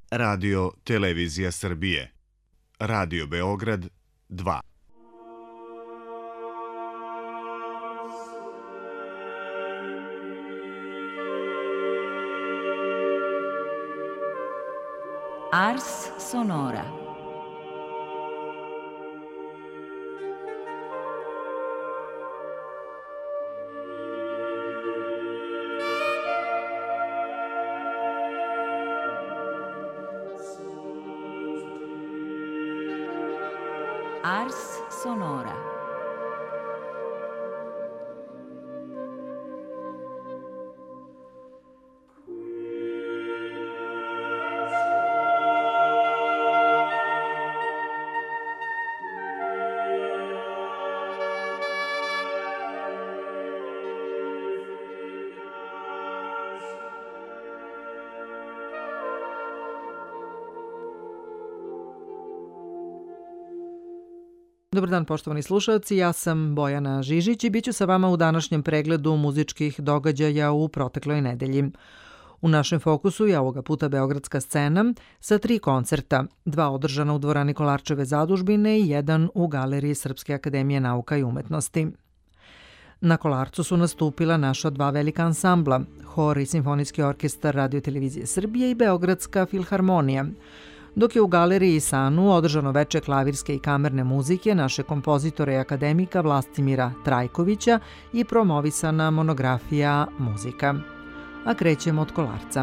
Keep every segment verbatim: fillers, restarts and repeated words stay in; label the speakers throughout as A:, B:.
A: Radio Televizija Srbije. Radio Beograd dva.
B: Ars Sonora. Ars Sonora.
C: Dobar dan, poštovani slušalci, ja sam Bojana Žižić i bit ću sa vama u današnjem pregledu muzičkih događaja u protekloj nedelji. U našem fokusu je ovoga puta beogradska scena sa tri koncerta, dva održana u dvorani Kolarčeve zadužbine i jedan u Galeriji Srpske akademije nauka i umetnosti. Na Kolarcu su nastupila naša dva velika ansambla, Hor i Simfonijski orkestar Radio Televizije Srbije i Beogradska filharmonija, dok je u Galeriji Sanu održano veče klavirske i kamerne muzike naše kompozitora i akademika Vlastimira Trajkovića i promovisana monografija Muzika. A krećemo od Kolarca.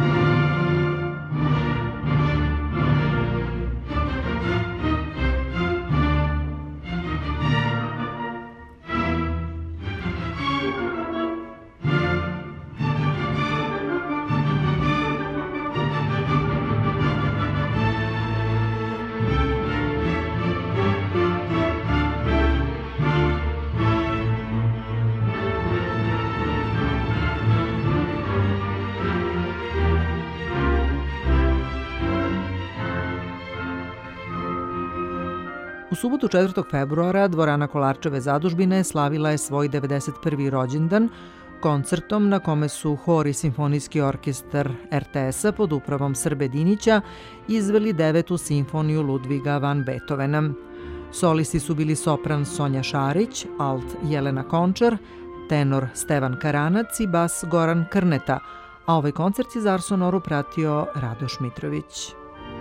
C: U subotu četvrtog februara dvorana Kolarčeve zadužbine slavila je svoj devedeset prvi rođendan koncertom na kome su Hor i Simfonijski orkestar er te es-a pod upravom Srbe Dinića izveli devetu simfoniju Ludviga van Beethovena. Solisti su bili sopran Sonja Šarić, alt Jelena Končar, tenor Stevan Karanac i bas Goran Krneta, a ovaj koncert je za Ars Sonoru pratio Radoš Mitrović.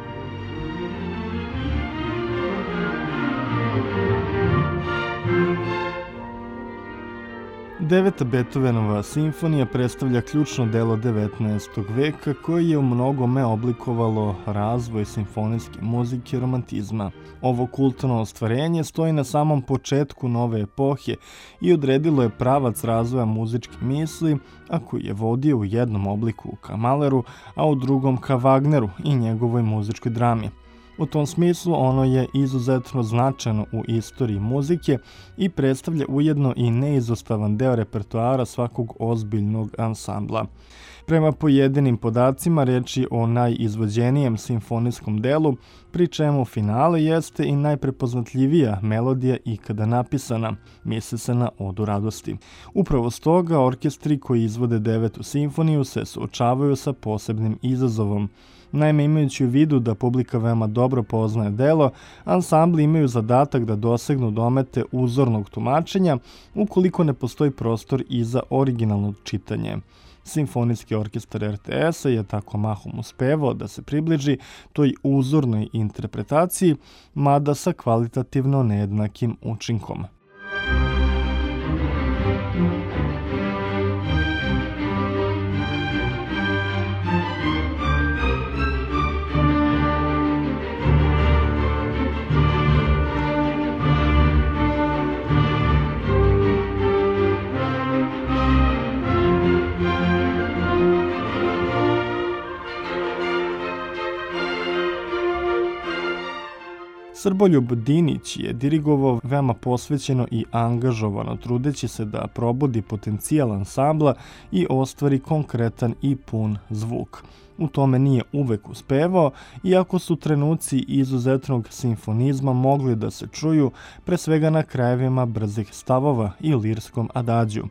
D: Deveta Beethovenova simfonija predstavlja ključno delo devetnaestog veka koje je u mnogome oblikovalo razvoj simfonijske muzike i romantizma. Ovo kulturno ostvarenje stoji na samom početku nove epohe i odredilo je pravac razvoja muzičke misli, a koji je vodio u jednom obliku ka Mahleru, a u drugom ka Wagneru i njegovoj muzičkoj drami. U tom smislu ono je izuzetno značajno u istoriji muzike i predstavlja ujedno i neizostavan deo repertoara svakog ozbiljnog ansambla. Prema pojedinim podacima reč je o najizvođenijem simfonijskom delu, pri čemu finale jeste i najprepoznatljivija melodija ikada napisana, misli se na Odu radosti. Upravo stoga orkestri koji izvode devetu simfoniju se suočavaju sa posebnim izazovom. Naime, imajući u vidu da publika veoma dobro poznaje delo, ansambli imaju zadatak da dosegnu domete uzornog tumačenja ukoliko ne postoji prostor i za originalno čitanje. Simfonijski orkestar er te es-a je tako mahom uspevao da se približi toj uzornoj interpretaciji, mada sa kvalitativno nejednakim učinkom. Srboljub Dinić je dirigovao veoma posvećeno i angažovano, trudeći se da probudi potencijal ansambla i ostvari konkretan i pun zvuk. U tome nije uvek uspevao, iako su trenuci izuzetnog simfonizma mogli da se čuju, pre svega na krajevima brzih stavova i lirskom adagiju.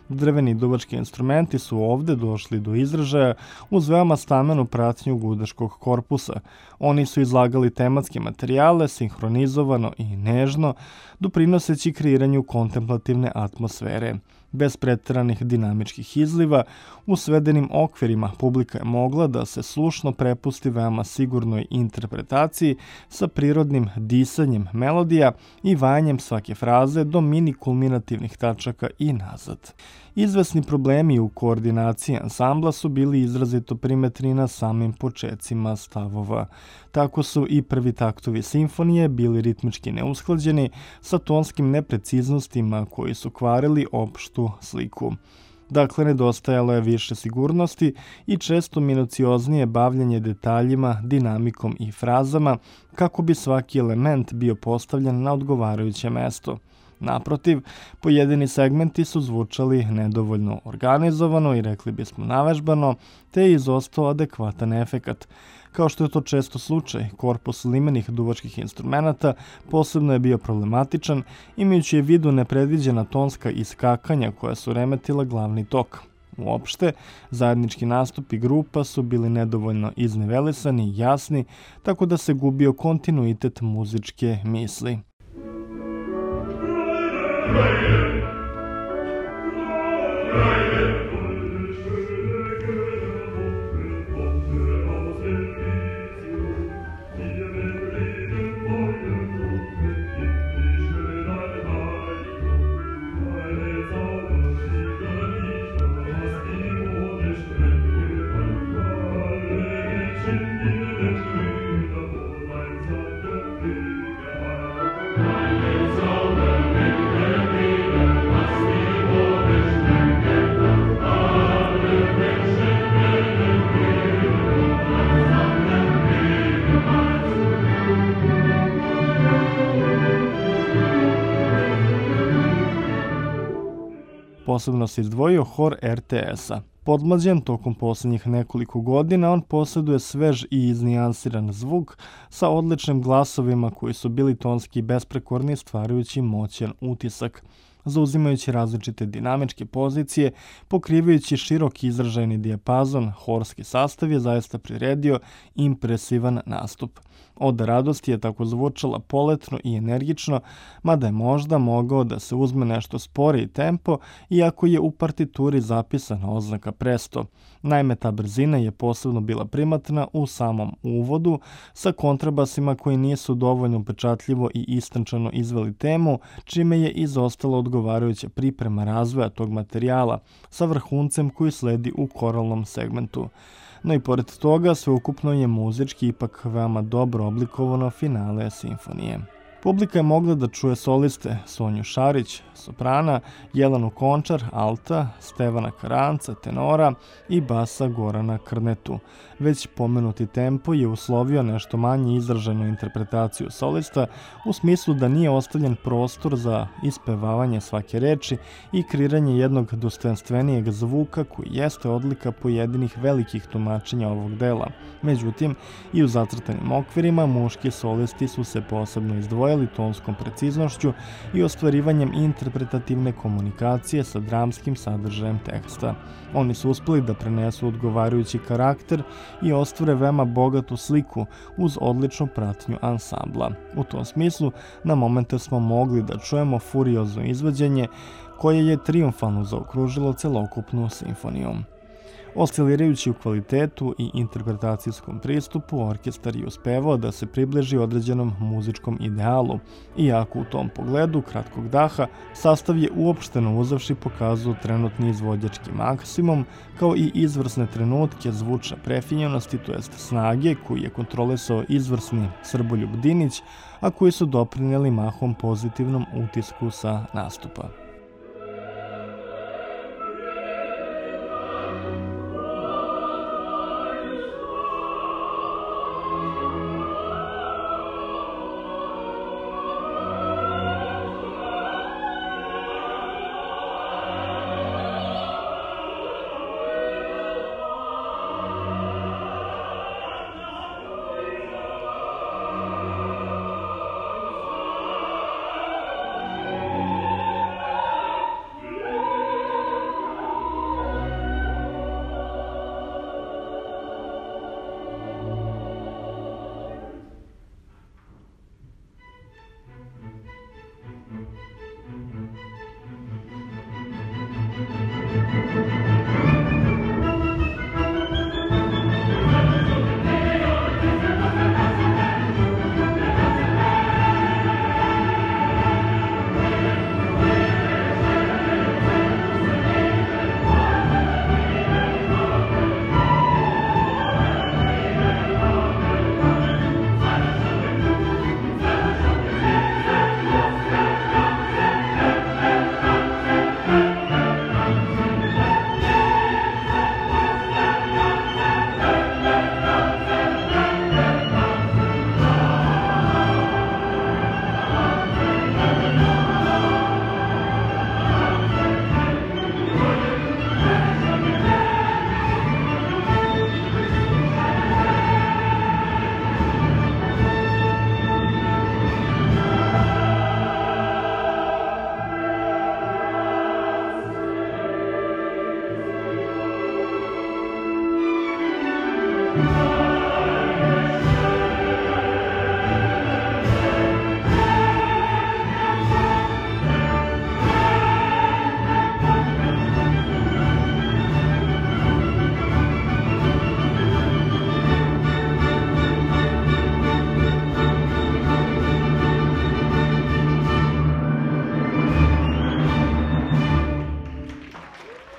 D: Drveni duvački instrumenti su ovde došli do izražaja uz veoma stamenu pratnju gudaškog korpusa. Oni su izlagali tematske materijale sinhronizovano i nežno, doprinoseći kreiranju kontemplativne atmosfere. Bez preteranih dinamičkih izliva, u svedenim okvirima publika je mogla da se slušno prepusti veoma sigurnoj interpretaciji sa prirodnim disanjem melodija i vajanjem svake fraze do mini kulminativnih tačaka i nazad. Izvesni problemi u koordinaciji ansambla su bili izrazito primetni na samim počecima stavova. Tako su i prvi taktovi simfonije bili ritmički neusklađeni sa tonskim nepreciznostima koji su kvarili opštu sliku. Dakle, nedostajalo je više sigurnosti i često minucioznije bavljanje detaljima, dinamikom i frazama kako bi svaki element bio postavljen na odgovarajuće mesto. Naprotiv, pojedini segmenti su zvučali nedovoljno organizovano i rekli bismo navežbano, te je izostao adekvatan efekat. Kao što je to često slučaj, korpus limenih duvačkih instrumenata posebno je bio problematičan, imajući je vidu nepredviđena tonska iskakanja koja su remetila glavni tok. Uopšte, zajednički nastupi grupa su bili nedovoljno iznivelisani i jasni, tako da se gubio kontinuitet muzičke misli. Posebno se izdvojio hor er te es-a. Podmlađen tokom poslednjih nekoliko godina, on posjeduje svež i iznijansiran zvuk sa odličnim glasovima koji su bili tonski besprekorni, stvarajući moćan utisak. Zauzimajući različite dinamičke pozicije, pokrivajući širok izražajni dijapazon, horski sastav je zaista priredio impresivan nastup. Oda radosti je tako zvučala poletno i energično, mada je možda mogao da se uzme nešto sporiji tempo, iako je u partituri zapisana oznaka presto. Naime, ta brzina je posebno bila primatna u samom uvodu, sa kontrabasima koji nisu dovoljno upečatljivo i istančano izveli temu, čime je izostala odgovarajuća priprema razvoja tog materijala, sa vrhuncem koji sledi u koralnom segmentu. No i pored toga, sveukupno je muzički ipak veoma dobro oblikovano finale simfonije. Publika je mogla da čuje soliste Sonju Šarić, soprana, Jelenu Končar, alta, Stevana Karanca, tenora i basa Gorana Krnetu. Već pomenuti tempo je uslovio nešto manje izraženu interpretaciju solista u smislu da nije ostavljen prostor za ispevavanje svake reči i kreiranje jednog dostojanstvenijeg zvuka koji jeste odlika pojedinih velikih tumačenja ovog dela. Međutim, i u zacrtanim okvirima muški solisti su se posebno izdvojili tonskom preciznošću i ostvarivanjem interpretativne komunikacije sa dramskim sadržajem teksta. Oni su uspeli da prenesu odgovarajući karakter i ostvare veoma bogatu sliku uz odličnu pratnju ansambla. U tom smislu, na momente smo mogli da čujemo furiozno izvođenje koje je trijumfalno zaokružilo celokupnu simfoniju. Oscilirajući u kvalitetu i interpretacijskom pristupu, orkestar je uspevao da se približi određenom muzičkom idealu, iako u tom pogledu kratkog daha sastav je uopšteno uzavši pokazao trenutni izvođački maksimum, kao i izvrsne trenutke zvučne prefinjenosti, to jest snage koju je kontrolisao izvrsni Srboljub Dinić, a koji su doprinijeli mahom pozitivnom utisku sa nastupa.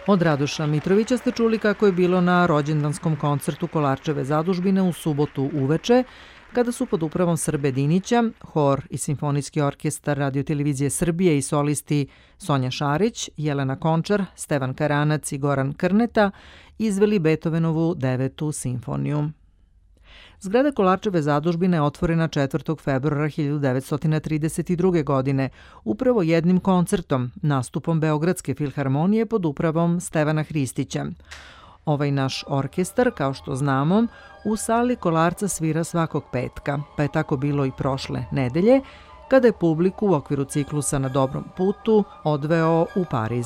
C: Od Radoša Mitrovića ste čuli kako je bilo na rođendanskom koncertu Kolarčeve zadužbine u subotu uveče, kada su pod upravom Srbe Dinića, hor i simfonijski orkestar Radio-televizije Srbije i solisti Sonja Šarić, Jelena Končar, Stevan Karanac i Goran Krneta izveli Beethovenovu devetu simfoniju. Zgrada Kolarčeve zadužbine je otvorena četvrtog februara hiljadu devetsto trideset druge. godine, upravo jednim koncertom, nastupom Beogradske filharmonije pod upravom Stevana Hristića. Ovaj naš orkestar, kao što znamo, u sali Kolarca svira svakog petka, pa je tako bilo i prošle nedelje, kada je publiku u okviru ciklusa Na dobrom putu odveo u Pariz.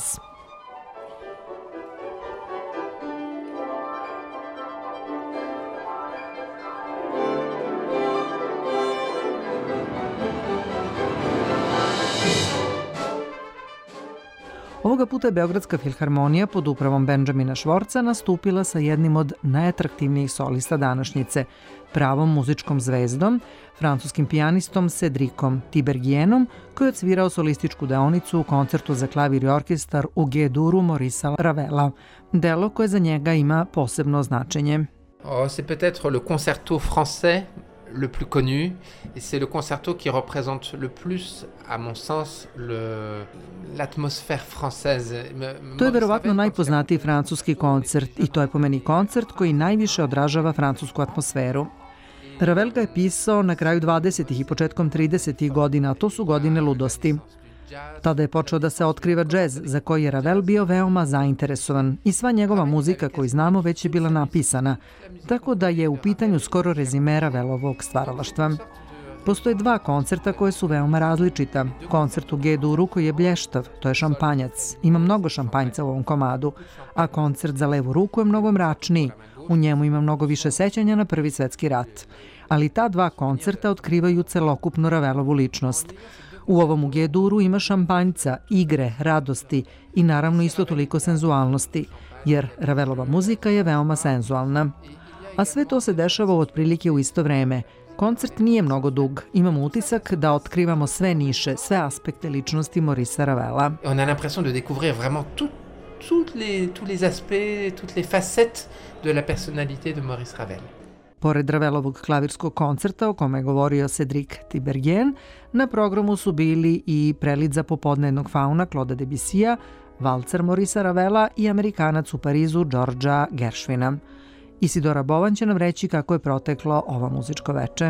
C: Ovoga puta je Beogradska filharmonija pod upravom Benjamina Švorca nastupila sa jednim od najatraktivnijih solista današnjice, pravom muzičkom zvezdom, francuskim pijanistom Cedricom Tibergienom, koji je odsvirao solističku deonicu u koncertu za klavir i orkestar u G-duru Maurice'a Ravela, delo koje za njega ima posebno značenje.
E: Oh, c'est peut-être le concerto français le plus connu, et c'est le concerto qui représente le plus, à mon sens, le, l'atmosphère française.
C: To je verovatno najpoznatiji francuski koncert i to je po meni koncert koji najviše odražava francusku atmosferu. Ravel ga je pisao na kraju dvadesetih i početkom tridesetih godina, a to su godine ludosti. Tada je počeo da se otkriva džez, za koji je Ravel bio veoma zainteresovan i sva njegova muzika koju znamo već je bila napisana, tako da je u pitanju skoro rezime Ravelovog stvaralaštva. Postoje dva koncerta koje su veoma različita. Koncert u G-duru koji je blještav, to je šampanjac, ima mnogo šampanjca u ovom komadu, a koncert za levu ruku je mnogo mračniji, u njemu ima mnogo više sećanja na Prvi svetski rat. Ali ta dva koncerta otkrivaju celokupnu Ravelovu ličnost. U ovom G-duru ima šampanjca, igre, radosti i naravno isto toliko senzualnosti, jer Ravelova muzika je veoma senzualna. A sve to se dešava otprilike u isto vreme. Koncert nije mnogo dug, imamo utisak da otkrivamo sve niše, sve aspekte ličnosti Maurice'a Ravela.
E: On a l'impression de découvrir vraiment tout, tout les, tous les aspects, toutes les facettes de la personnalité de Maurice Ravel.
C: Pored Ravelovog klavirskog koncerta o kome je govorio Cedric Tibergien, na programu su bili i prelid za popodne jednog fauna Claude'a Debussya, valcer Maurice'a Ravela i Amerikanac u Parizu Georgea Gershwina. Isidora Bovan će nam reći kako je proteklo ovo muzičko veče.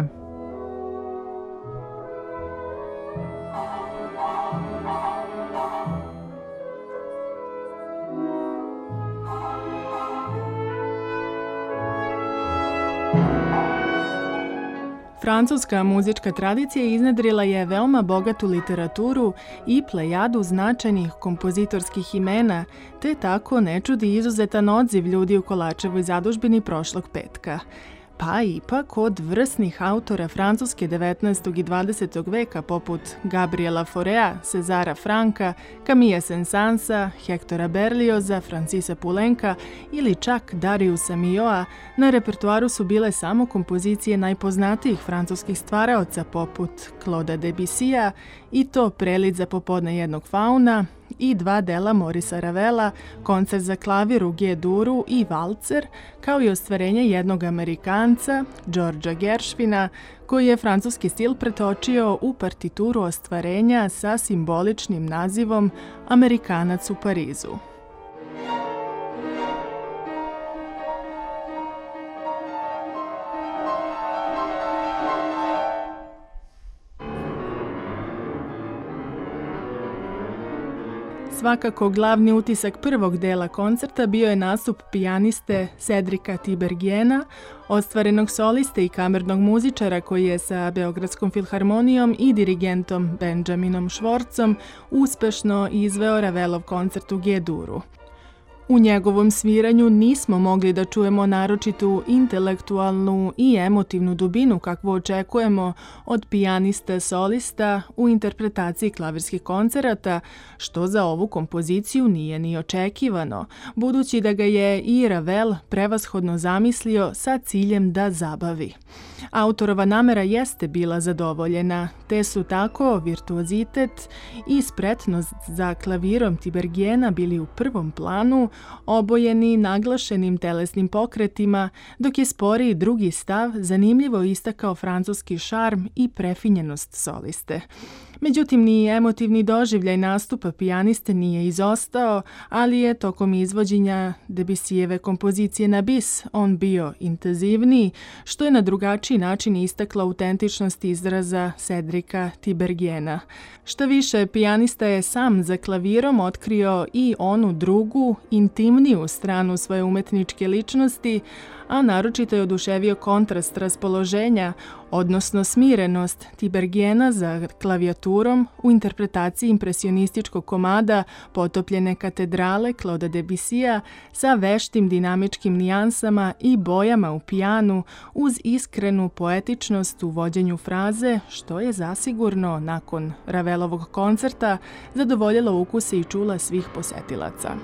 F: Francuska muzička tradicija iznedrila je veoma bogatu literaturu i plejadu značajnih kompozitorskih imena, te tako ne čudi izuzetan odziv ljudi u Kolarčevoj zadužbini prošlog petka. Pa ipak od vrsnih autora francuske devetnaestog i dvadesetog veka poput Gabriela Faurea, Césara Franka, Camille Saint-Sansa, Hectora Berlioza, Francisa Poulenca ili čak Dariusa Milhaud, na repertoaru su bile samo kompozicije najpoznatijih francuskih stvaraoca poput Claude'a Debussya i to prelid za popodne jednog fauna i dva dela Maurice'a Ravela, koncert za klavir u G-duru i valcer, kao i ostvarenje jednog Amerikanca, Georgea Gershwina, koji je francuski stil pretočio u partituru ostvarenja sa simboličnim nazivom Amerikanac u Parizu. Svakako glavni utisak prvog dela koncerta bio je nastup pijaniste Cedrica Tibergiena, ostvarenog soliste i kamernog muzičara koji je sa Beogradskom filharmonijom i dirigentom Benjaminom Švorcom uspešno izveo Ravelov koncert u G-duru. U njegovom sviranju nismo mogli da čujemo naročitu intelektualnu i emotivnu dubinu kakvu očekujemo od pijanista solista u interpretaciji klavirskih koncerata, što za ovu kompoziciju nije ni očekivano, budući da ga je i Ravel prevashodno zamislio sa ciljem da zabavi. Autorova namera jeste bila zadovoljena, te su tako virtuozitet i spretnost za klavirom Tibergiena bili u prvom planu, obojeni naglašenim telesnim pokretima, dok je sporiji drugi stav zanimljivo istakao francuski šarm i prefinjenost soliste. Međutim, ni emotivni doživljaj nastupa pijaniste nije izostao, ali je tokom izvođenja Debussijeve kompozicije na bis on bio intenzivniji, što je na drugačiji način istakla autentičnost izraza Cedrika Tiberghijena. Šta više, pijanista je sam za klavirom otkrio i onu drugu, intimniju stranu svoje umetničke ličnosti, a naročito je oduševio kontrast raspoloženja, odnosno smirenost Tiberghijena za klavijaturom u interpretaciji impresionističkog komada Potopljene katedrale Claude'a Debussija sa veštim dinamičkim nijansama i bojama u pijanu uz iskrenu poetičnost u vođenju fraze, što je zasigurno nakon Ravelovog koncerta zadovoljilo ukuse i čula svih posetilaca.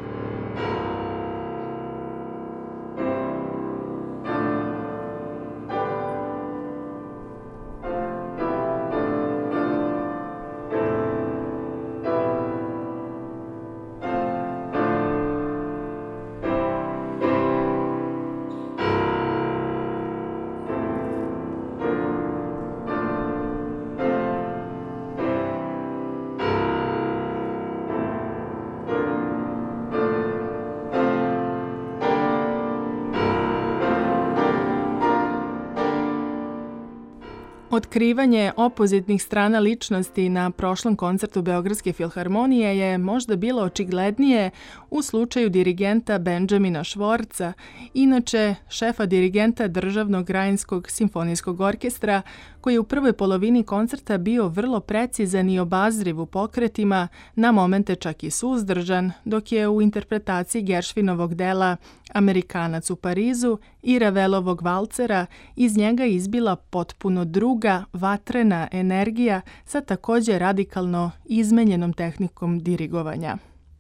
F: Otkrivanje opozitnih strana ličnosti na prošlom koncertu Beogradske filharmonije je možda bilo očiglednije u slučaju dirigenta Benjamina Švorca, inače šefa dirigenta Državnog Rajinskog simfonijskog orkestra, koji je u prvoj polovini koncerta bio vrlo precizan i obazriv u pokretima, na momente čak i suzdržan, dok je u interpretaciji Gershwinovog dela Amerikanac u Parizu i Ravelovog valcera iz njega izbila potpuno druga, vatrena energija sa također radikalno izmenjenom tehnikom dirigovanja.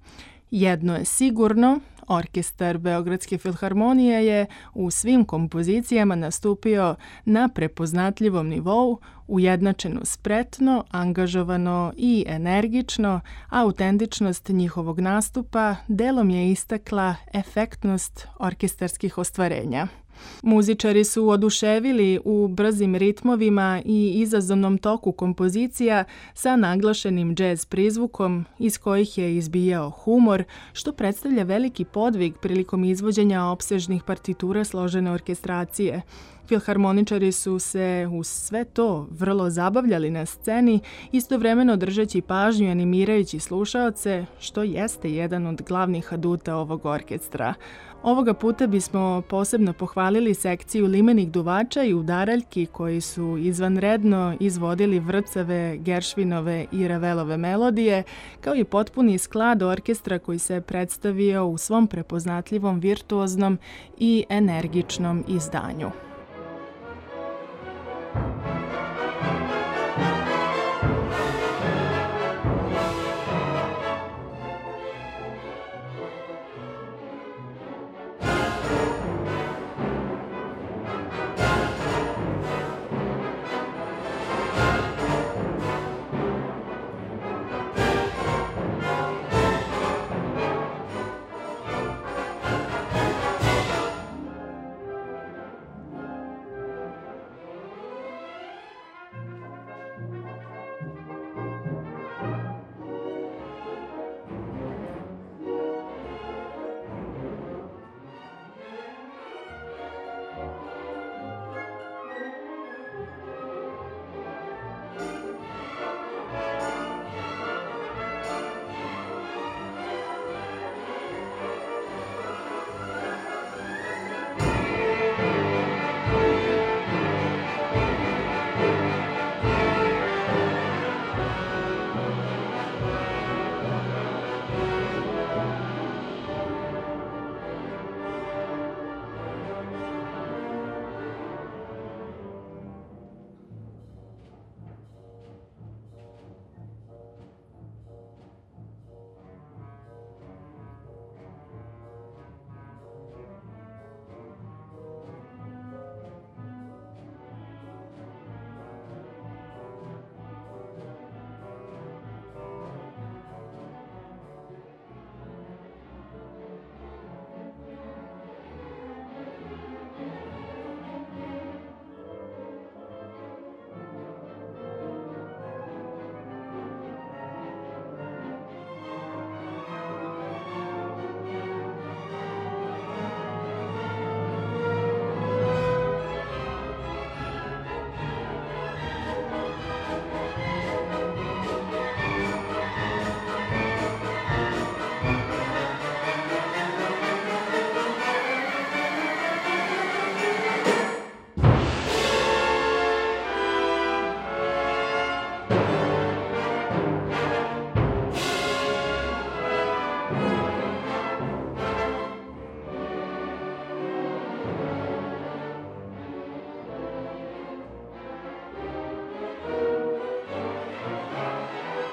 F: Jedno je sigurno, orkestar Beogradske filharmonije je u svim kompozicijama nastupio na prepoznatljivom nivou, ujednačeno spretno, angažovano i energično, a autentičnost njihovog nastupa delom je istakla efektnost orkestarskih ostvarenja. Muzičari su oduševili u brzim ritmovima i izazovnom toku kompozicija sa naglašenim džez prizvukom iz kojih je izbijao humor, što predstavlja veliki podvig prilikom izvođenja opsežnih partitura složene orkestracije. Filharmoničari su se uz sve to vrlo zabavljali na sceni, istovremeno držeći pažnju i animirajući slušaoce, što jeste jedan od glavnih aduta ovog orkestra. Ovoga puta bismo posebno pohvalili sekciju limenih duvača i udaraljki koji su izvanredno izvodili vrcave Gershwinove i Ravelove melodije, kao i potpuni sklad orkestra koji se predstavio u svom prepoznatljivom virtuoznom i energičnom izdanju.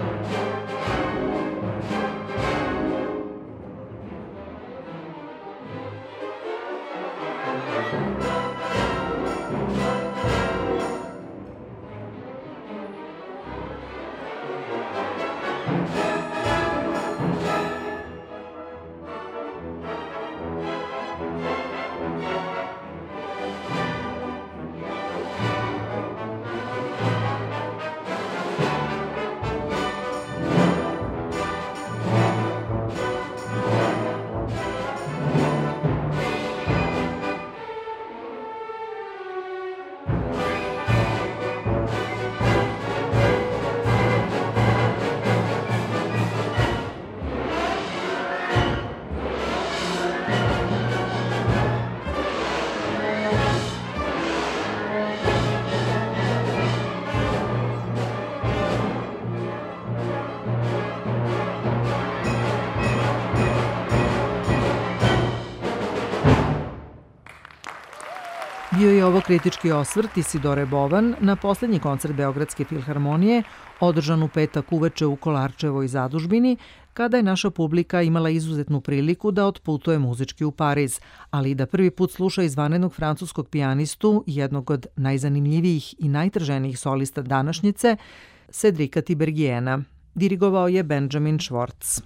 C: Bio je ovo kritički osvrt Isidore Bovan na poslednji koncert Beogradske filharmonije, održan u petak uveče u Kolarčevoj zadužbini, kada je naša publika imala izuzetnu priliku da otputuje muzički u Pariz, ali i da prvi put sluša izvanrednog francuskog pijanistu, jednog od najzanimljivijih i najtraženijih solista današnjice, Cedrika Tiberghijena. Dirigovao je Benjamin Schwartz.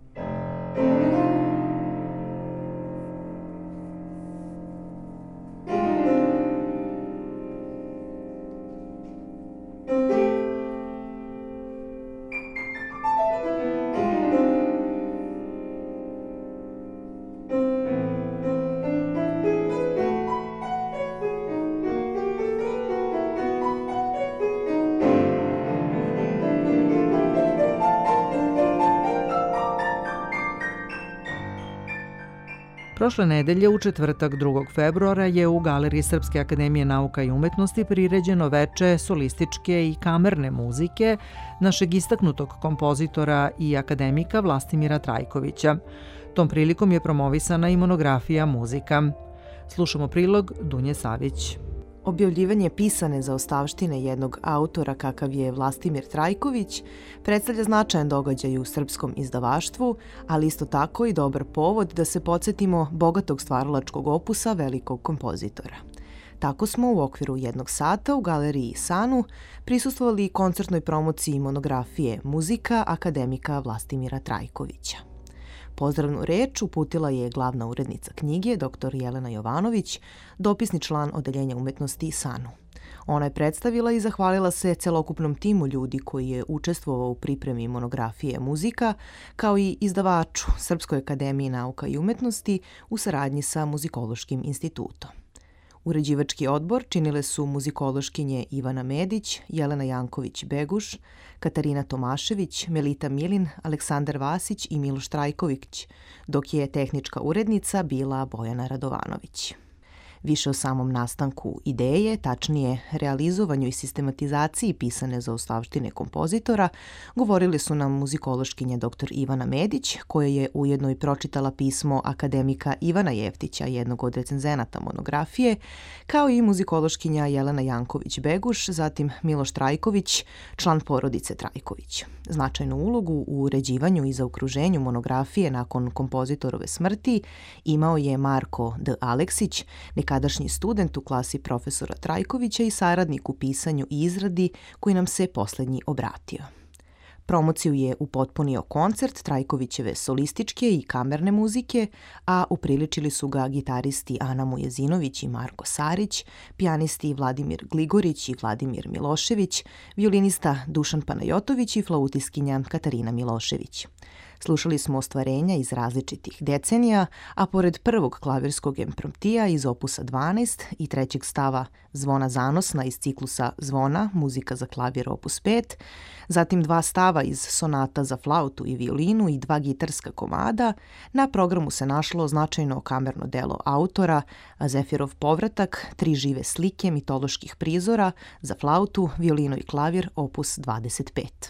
C: Prošle nedelje, u četvrtak drugog februara, je u Galeriji Srpske akademije nauka i umetnosti priređeno veče solističke i kamerne muzike našeg istaknutog kompozitora i akademika Vlastimira Trajkovića. Tom prilikom je promovisana i monografija Muzika. Slušamo prilog Dunje Savić.
G: Objavljivanje pisane zaostavštine jednog autora kakav je Vlastimir Trajković predstavlja značajan događaj u srpskom izdavaštvu, ali isto tako i dobar povod da se podsjetimo bogatog stvaralačkog opusa velikog kompozitora. Tako smo u okviru jednog sata u galeriji Sanu prisustvovali koncertnoj promociji monografije Muzika akademika Vlastimira Trajkovića. Pozdravnu reč uputila je glavna urednica knjige, dr Jelena Jovanović, dopisni član Odeljenja umetnosti Sanu. Ona je predstavila i zahvalila se celokupnom timu ljudi koji je učestvovao u pripremi monografije Muzika, kao i izdavaču Srpskoj akademiji nauka i umetnosti u saradnji sa Muzikološkim institutom. Uređivački odbor činile su muzikološkinje Ivana Medić, Jelena Janković-Beguš, Katarina Tomašević, Melita Milin, Aleksandar Vasić i Miloš Trajković, dok je tehnička urednica bila Bojana Radovanović. Više o samom nastanku ideje, tačnije realizovanju i sistematizaciji pisane zaostavštine kompozitora, govorili su nam muzikološkinja dr Ivana Medić, koja je ujedno i pročitala pismo akademika Ivana Jeftića, jednog od recenzenata monografije, kao i muzikološkinja Jelena Janković-Beguš, zatim Miloš Trajković, član porodice Trajković. Značajnu ulogu u uređivanju i zaokruženju monografije nakon kompozitorove smrti imao je Marko D. Aleksić, nekadašnji student u klasi profesora Trajkovića i saradnik u pisanju i izradi koji nam se poslednji obratio. Promociju je upotpunio koncert Trajkovićeve solističke i kamerne muzike, a upriličili su ga gitaristi Ana Mujezinović i Marko Sarić, pijanisti Vladimir Gligorić i Vladimir Milošević, violinista Dušan Panajotović i flautiskinja Katarina Milošević. Slušali smo ostvarenja iz različitih decenija, a pored prvog klavirskog impromptija iz opusa dvanaest i trećeg stava Zvona zanosna iz ciklusa Zvona, muzika za klavir opus pet, zatim dva stava iz sonata za flautu i violinu i dva gitarska komada, na programu se našlo značajno kamerno delo autora, Zefirov povratak, tri žive slike mitoloških prizora za flautu, violinu i klavir opus dvadeset pet.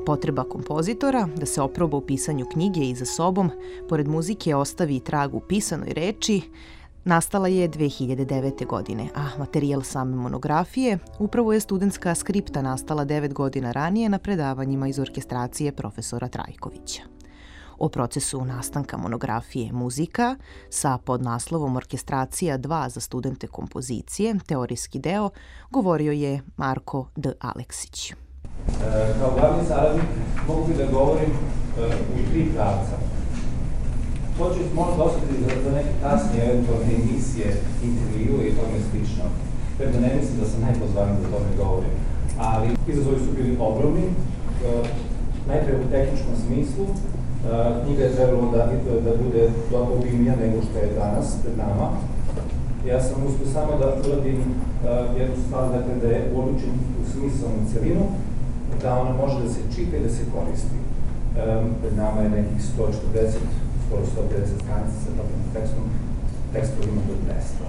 G: Potreba kompozitora da se oproba u pisanju knjige i za sobom, pored muzike ostavi trag u pisanoj reči, nastala je dve hiljade devete. godine, a materijal same monografije upravo je studentska skripta nastala devet godina ranije na predavanjima iz orkestracije profesora Trajkovića. O procesu nastanka monografije Muzika sa podnaslovom Orkestracija dva za studente kompozicije, teorijski deo, govorio je Marko D. Aleksić.
H: E, kao glavni saradnik mogu bi da govorim e, u tri pravca. To ću možda ostati za, za neke kasnije eventualne emisije, intervjue i tome slično. Prema ne mislim da sam najpozvaniji da tome govorim. Ali izazovi su bili ogromni, e, najprej u tehničkom smislu. Uh, knjiga je trebalo da, da bude dosta obimnija nego što je danas pred nama. Ja sam uspio samo da uradim uh, jednu stvar, dakle da je uobličen u smislenu celinu, da ona može da se čita i da se koristi. Um, pred nama je nekih sto četrdeset, skoro sto pedeset stranica sa takvim tekstom, tekstovima do dvesta.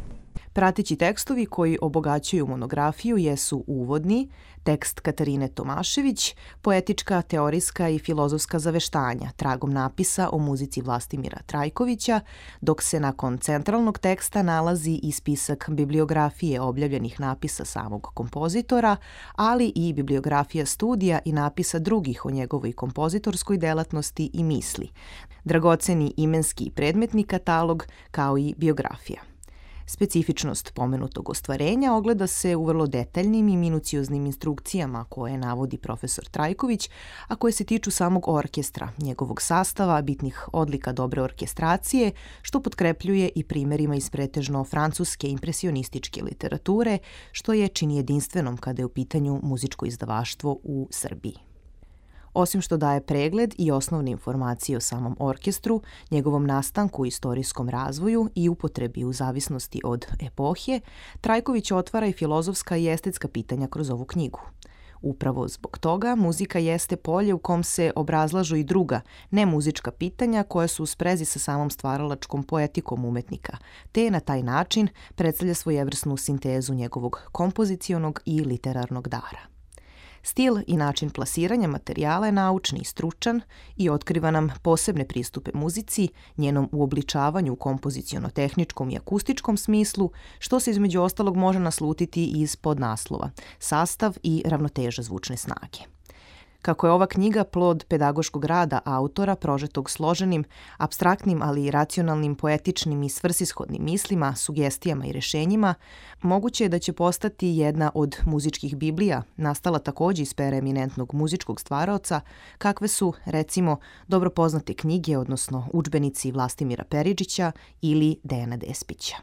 G: Prateći tekstovi koji obogaćuju monografiju jesu uvodni, tekst Katarine Tomašević, poetička, teorijska i filozofska zaveštanja, tragom napisa o muzici Vlastimira Trajkovića, dok se nakon centralnog teksta nalazi i spisak bibliografije objavljenih napisa samog kompozitora, ali i bibliografija studija i napisa drugih o njegovoj kompozitorskoj delatnosti i misli, dragoceni imenski i predmetni katalog, kao i biografija. Specifičnost pomenutog ostvarenja ogleda se u vrlo detaljnim i minucioznim instrukcijama koje navodi profesor Trajković, a koje se tiču samog orkestra, njegovog sastava, bitnih odlika dobre orkestracije, što potkrepljuje i primerima iz pretežno francuske impresionističke literature, što je čini jedinstvenom kada je u pitanju muzičko izdavaštvo u Srbiji. Osim što daje pregled i osnovne informacije o samom orkestru, njegovom nastanku, istorijskom razvoju i upotrebi u zavisnosti od epohe, Trajković otvara i filozofska i estetska pitanja kroz ovu knjigu. Upravo zbog toga muzika jeste polje u kom se obrazlažu i druga, nemuzička pitanja koja su u sprezi sa samom stvaralačkom poetikom umetnika, te na taj način predstavlja svojevrsnu sintezu njegovog kompozicionog i literarnog dara. Stil i način plasiranja materijala je naučni i stručan i otkriva nam posebne pristupe muzici, njenom uobličavanju u kompoziciono-tehničkom i akustičkom smislu, što se između ostalog može naslutiti iz podnaslova, sastav i ravnoteža zvučne snage. Kako je ova knjiga plod pedagoškog rada autora prožetog složenim, apstraktnim, ali i racionalnim, poetičnim i svrsishodnim mislima, sugestijama i rešenjima, moguće je da će postati jedna od muzičkih biblija, nastala takođe iz pera eminentnog muzičkog stvaraoca, kakve su, recimo, dobro poznate knjige, odnosno udžbenici Vlastimira Peridžića ili Dejana Despića.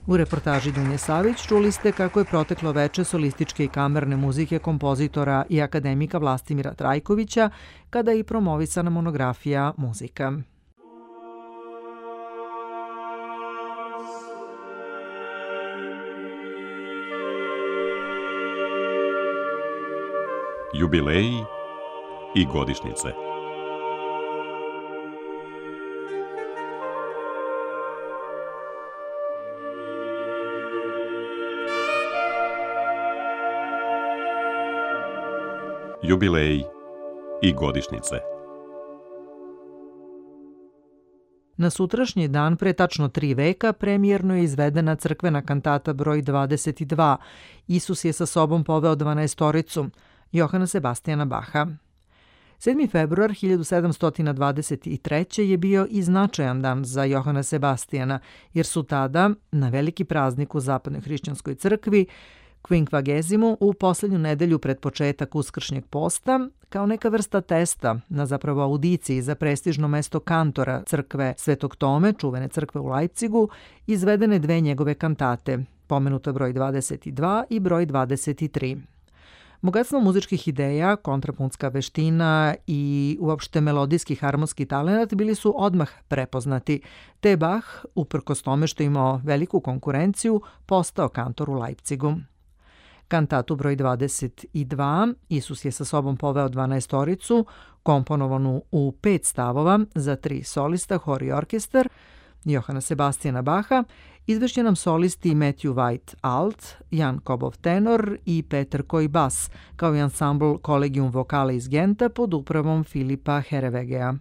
C: U reportaži Dunje Savić čuli ste kako je proteklo veče solističke i kamerne muzike kompozitora i akademika Vlastimira Trajkovića, kada je i promovisana monografija Muzika.
I: Jubileji i godišnjice. Jubileji i godišnjice.
C: Na sutrašnji dan pre tačno tri veka premijerno je izvedena crkvena kantata broj dvadeset dva Isus je sa sobom poveo dvanaestoricu Johana Sebastijana Baha. sedmi februar hiljadu sedamsto dvadeset treće. je bio i značajan dan za Johana Sebastijana, jer su tada, na veliki praznik u Zapadnoj hrišćanskoj crkvi, Kvinkvagezimu, u poslednju nedelju pred početak uskršnjeg posta, kao neka vrsta testa na zapravo audiciji za prestižno mesto kantora crkve Svetog Tome, čuvene crkve u Lajpcigu, izvedene dve njegove kantate, pomenuto broj dvadeset dva i broj dvadeset tri. Bogatstvo muzičkih ideja, kontrapunska veština i uopšte melodijski harmonski talenat bili su odmah prepoznati, te Bach, uprkos tome što je imao veliku konkurenciju, postao kantor u Lajpcigu. Kantatu broj dvadeset dva, Isus je sa sobom poveo dvanaestoricu, komponovanu u pet stavova za tri solista, hor i orkestar, Johana Sebastijana Baha, izvešće nam solisti Matthew White alt, Jan Kobov tenor i Peter Koj bas, kao i ansambl Collegium Vocale iz Genta pod upravom Filipa Herevegea.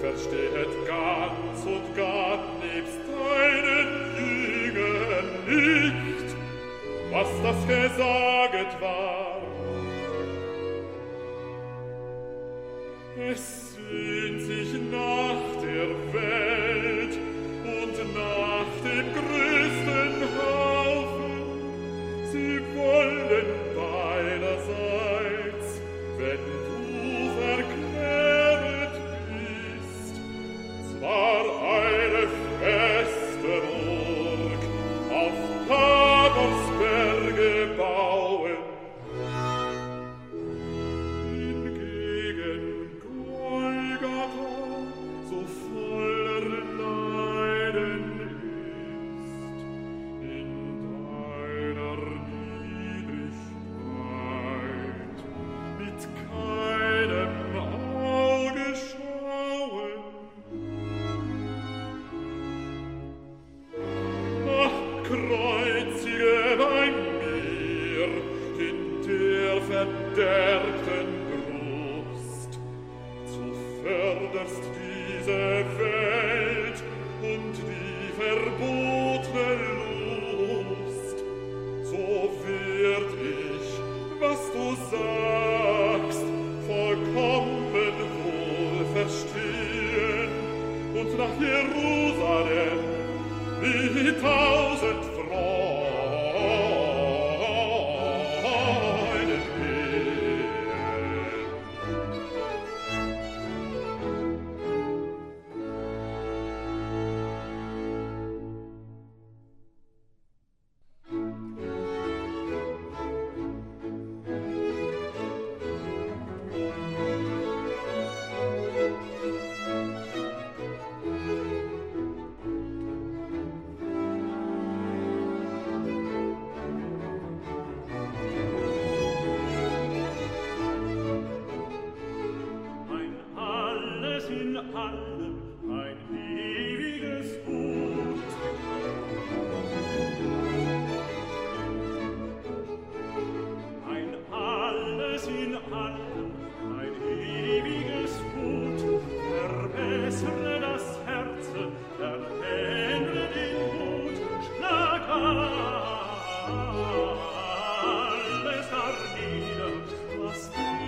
J: verstehet ganz und gar nebst deinen Jüngern nicht, was das gesaget war. Es sehnt sich nach der Welt und nach dem größten Haufen. Sie wollen beiderseits, wenn du verkläret bist, zwar eine feste Burg auf Tabors Berge bauen, verderbten Brust. Zuvörderst diese Welt und die verbotene Lust, so wird ich, was du sagst, vollkommen wohl verstehen und nach Jerusalem wie tausend Freunde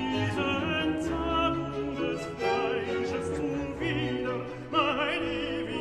J: mein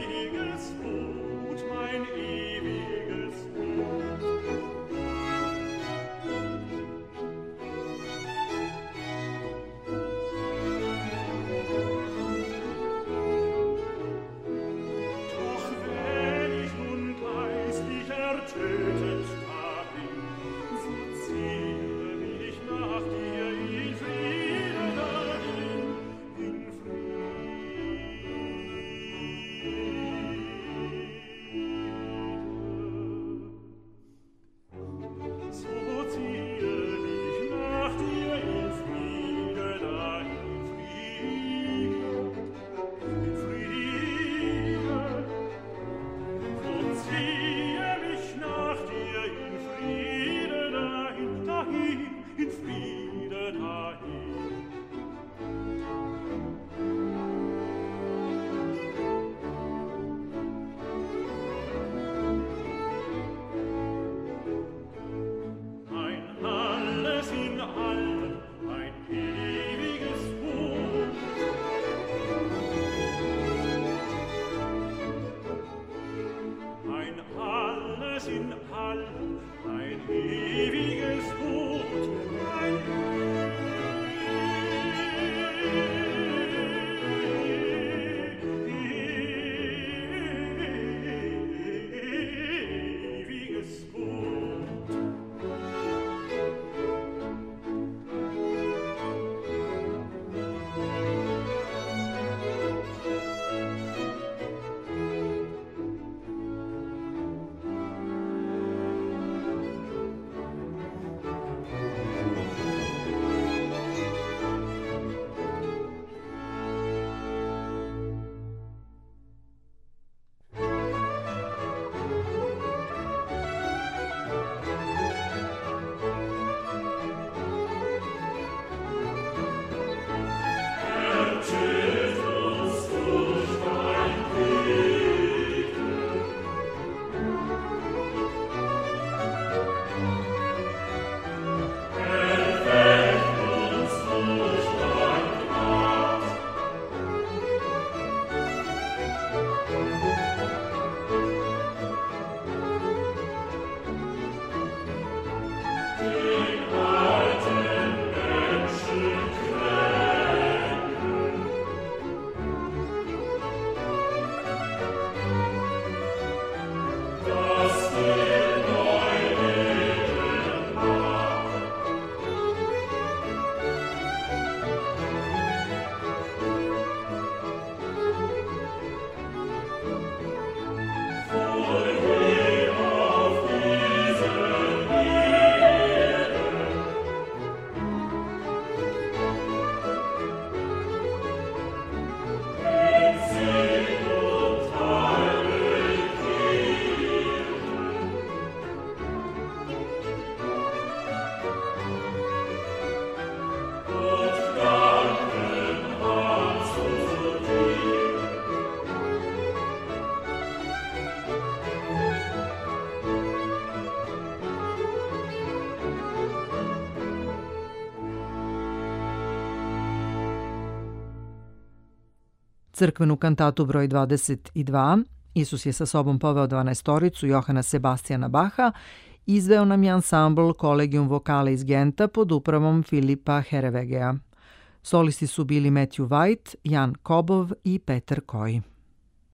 C: Crkvenu kantatu broj dvadeset dva, Isus je sa sobom poveo dvanaestoricu Johana Sebastijana Baha, izveo nam je ansambl Collegium Vocale iz Genta pod upravom Filipa Herevegea. Solisti su bili Matthew White, Jan Kobov i Peter Koji.